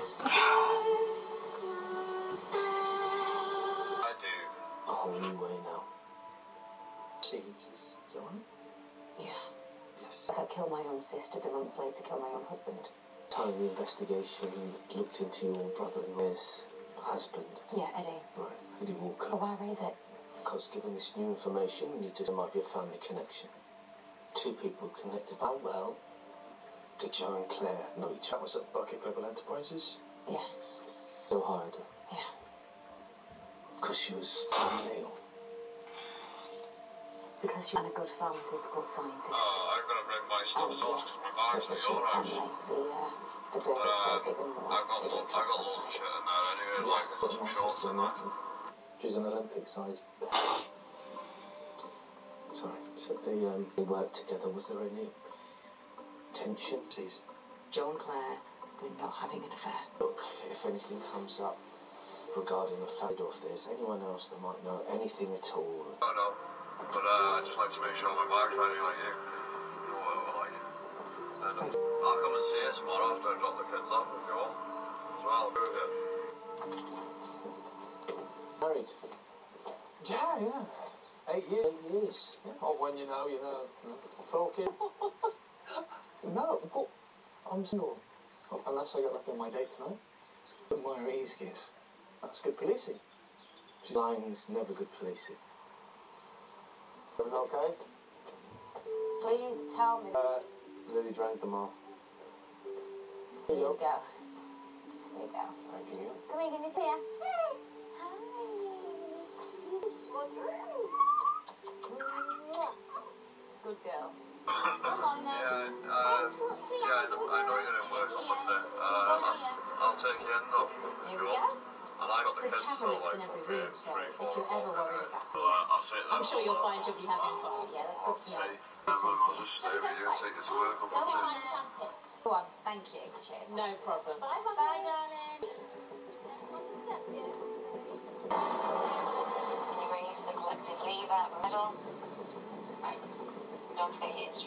I do. A whole new way now. Jesus, is that right? Yeah. Yes. If I kill my own sister, the months later kill my own husband. Time the investigation looked into your brother-in-law's husband. Yeah, Eddie. Right, Eddie Walker. Well, why raise it? Because given this new information, you need to there might be a family connection. Two people connected. How well did Joe and Claire know each other? That was at Bucket Global Enterprises? Yes. So hired her. Yeah. Because she was terminally ill. Because she was a good pharmaceutical scientist. Oh, I've got to bring my stuff And off yes, to my bag to she your was house. family. The bill is very big and more. I've got loads of shit in there anyway, like I've got some shorts in there. She's an Olympic-sized. Sorry. So they worked together. Was there any tension? Please. Joe and Claire were not having an affair. Look, if anything comes up regarding the family, or if there's anyone else that might know anything at all. Oh no, but I'd just like to make sure my bag's ready like you. You know what we're like. And I'll come and see you tomorrow after I drop the kids off if you want. As well, through here. Married? Yeah. 8 years. 8 years. Yeah. Oh, when you know, you know. 4 kids. No, but I'm single. Unless I get lucky on my date tonight. But Moira Easgis. That's good policing. Lying's never good policing. Everything okay? Please tell me. Lily drank them all. Here you go. Here you go. Thank you. Come here, give me here. Hi. Good girl. Come on now. I know you're in work on Monday. I'll take you in though. Here we go. And I got the There's kids camera still links like in every up room, here so 3, if 4 you're ever o'clock worried anyway. about I'll see you then. I'm sure you'll find you'll be having fun. Yeah, that's good to know. I'll just stay with you and take you to work on Monday. Go on, thank you. Cheers. No problem. Bye, darling. Can you raise the collective lever middle? Right. Don't forget your instrument.